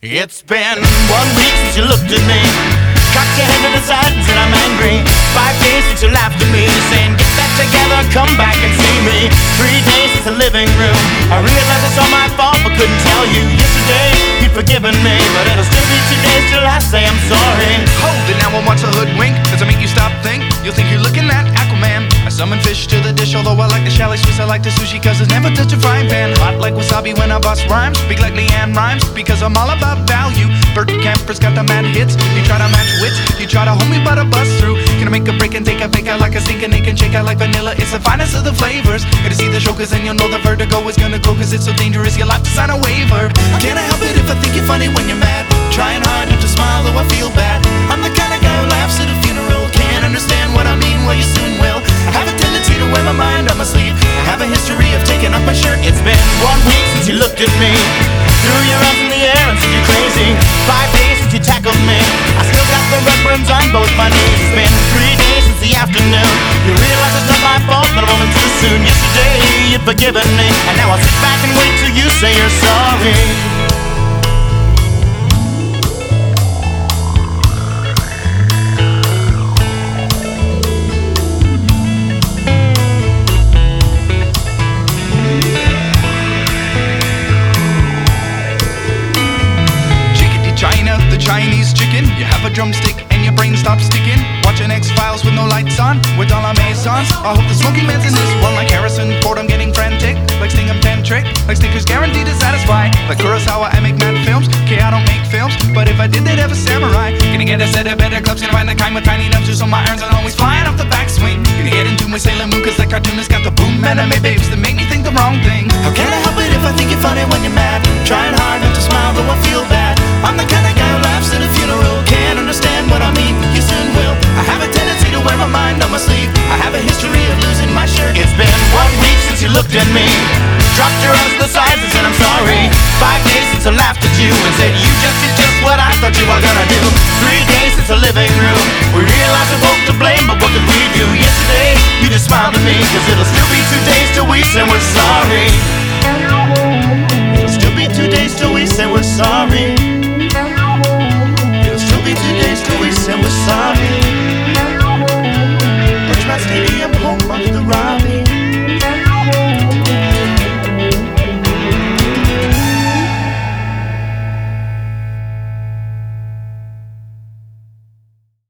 It's been 1 week since you looked at me, cocked your head to the side and said I'm angry. 5 days since you laughed at me, saying get that together, come back and see me. 3 days since the living room, I realized it's all my fault but couldn't tell you. Yesterday you'd forgiven me, but it'll still be 2 days till I say I'm sorry. Hold it now and watch a hoodwink. Does it make you stop think? You'll think you're looking at Aquaman. I summon fish to the dish, although I like the chalet Swiss, I like the sushi cause it's never touch a frying pan. Hot like wasabi when I bust rhymes, speak like Leanne Rhymes because I'm all about value. Bert Kemper's got the mad hits. You try to match wits, you try to hold me but I bust through. Gonna make a break and take a fake out like a stinking ache and shake out like vanilla. It's the finest of the flavors. Gonna see the show cause then you'll know the vertigo is gonna go cause it's so dangerous you'll have to sign a waiver. Can't I help it if I think you're funny when you're mad? Trying hard not to smile though I feel bad. I'm the kind of guy who laughs at a funeral. Can't understand what I mean, well you soon will. I have a tendency to wear my mind on my sleeve. I have a history of taking off my shirt. It's been 1 week since you looked at me, threw your arms in the air and said you're crazy. 5 days since you tackled me, I still got the red burns on both my knees. It's been 3 days since the afternoon, you realize it's not my fault but I'm only too soon. Yesterday you'd forgiven me, and now I'll sit back and wait till you say you're sorry. Chinese chicken, you have a drumstick and your brain stops sticking. Watching X-Files with no lights on, with all our maisons. I hope the smoky man's in this one like Harrison Ford. I'm getting frantic, like Stingham Tantric, like Snickers guaranteed to satisfy. Like Kurosawa, I make mad films. Okay, I don't make films, but if I did, they'd have a samurai. Gonna get a set of better clubs, gonna find the kind with tiny nubs, so my irons are always flying off the backswing. Gonna get into my Sailor Moon, cause that cartoonist got the boom anime babes that make me think the wrong thing. How can I help it if I think you're funny when you're mad? Trying hard not to smile, though I feel bad. I'm the kind of guy who laughs at a funeral. Can't understand what I mean, you soon will. I have a tendency to wear my mind on my sleeve. I have a history of losing my shirt. It's been 1 week since you looked at me, dropped your arms to the sides and said I'm sorry. 5 days since I laughed at you and said you just did just what I thought you were gonna do. 3 days since the living room, we realized we're both to blame, but what could we do? Yesterday you just smiled at me, cause it'll still be 2 days till we say we're sorry. It'll still be 2 days till we say we're sorry.